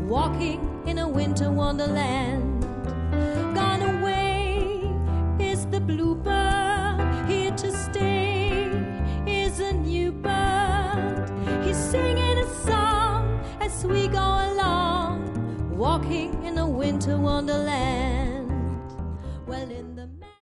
walking in a winter wonderland. Gone away is the bluebird, here to stay is a new bird. He's singing a song as we go along, walking in a winter wonderland.